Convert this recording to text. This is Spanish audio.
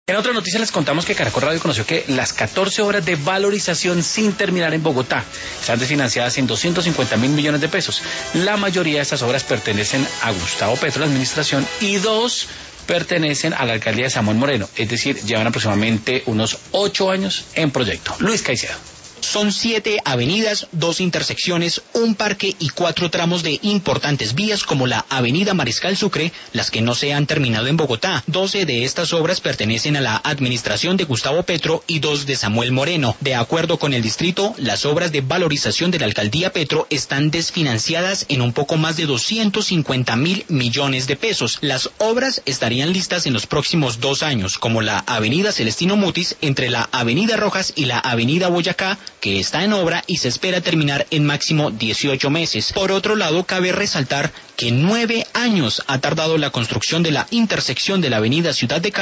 En otra noticia les contamos que Caracol Radio conoció que las 14 obras de valorización sin terminar en Bogotá están desfinanciadas en 250.000 millones de pesos. La mayoría de estas obras pertenecen a Gustavo Petro, la administración, y 2 pertenecen a la alcaldía de Samuel Moreno, es decir, llevan aproximadamente unos 8 años en proyecto. Luis Caicedo. Son 7 avenidas, 2 intersecciones, un parque y 4 tramos de importantes vías como la avenida Mariscal Sucre, las que no se han terminado en Bogotá. 12 de estas obras pertenecen a la administración de Gustavo Petro y 2 de Samuel Moreno. De acuerdo con el distrito, las obras de valorización de la alcaldía Petro están desfinanciadas en un poco más de 250.000 millones de pesos. Las obras estarían listas en los próximos 2 años, como la avenida Celestino Mutis entre la avenida Rojas y la avenida Boyacá, que está en obra y se espera terminar en máximo 18 meses. Por otro lado, cabe resaltar que 9 años ha tardado la construcción de la intersección de la avenida Ciudad de Cali